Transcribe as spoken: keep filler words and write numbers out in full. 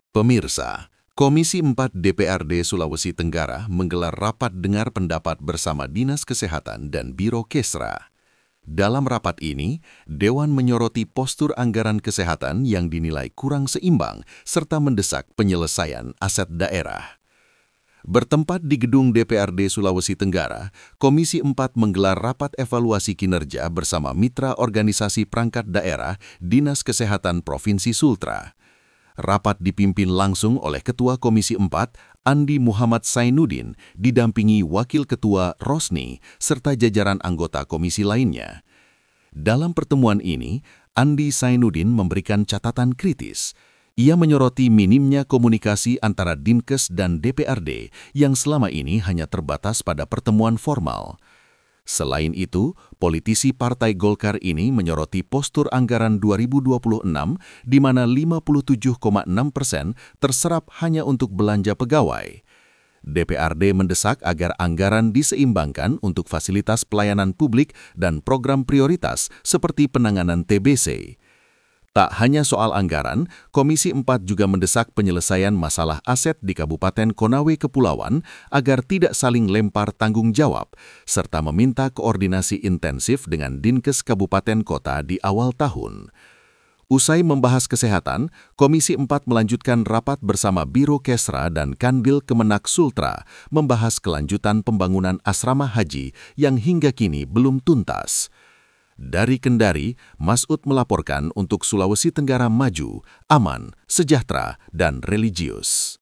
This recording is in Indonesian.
Pemirsa, Komisi empat D P R D Sulawesi Tenggara menggelar rapat dengar pendapat bersama Dinas Kesehatan dan Biro Kesra. Dalam rapat ini, Dewan menyoroti postur anggaran kesehatan yang dinilai kurang seimbang serta mendesak penyelesaian aset daerah. Bertempat di gedung D P R D Sulawesi Tenggara, Komisi empat menggelar rapat evaluasi kinerja bersama mitra organisasi perangkat daerah Dinas Kesehatan Provinsi Sultra. Rapat dipimpin langsung oleh Ketua Komisi empat, Andi Muhammad Sainuddin, didampingi Wakil Ketua Rosni, serta jajaran anggota komisi lainnya. Dalam pertemuan ini, Andi Sainuddin memberikan catatan kritis. Ia menyoroti minimnya komunikasi antara Dinkes dan D P R D yang selama ini hanya terbatas pada pertemuan formal. Selain itu, politisi Partai Golkar ini menyoroti postur anggaran dua ribu dua puluh enam di mana lima puluh tujuh koma enam persen terserap hanya untuk belanja pegawai. D P R D mendesak agar anggaran diseimbangkan untuk fasilitas pelayanan publik dan program prioritas seperti penanganan T B C. Tak hanya soal anggaran, Komisi empat juga mendesak penyelesaian masalah aset di Kabupaten Konawe Kepulauan agar tidak saling lempar tanggung jawab, serta meminta koordinasi intensif dengan Dinkes Kabupaten Kota di awal tahun. Usai membahas kesehatan, Komisi empat melanjutkan rapat bersama Biro Kesra dan Kanwil Kemenak Sultra membahas kelanjutan pembangunan asrama haji yang hingga kini belum tuntas. Dari Kendari, Masud melaporkan untuk Sulawesi Tenggara maju, aman, sejahtera, dan religius.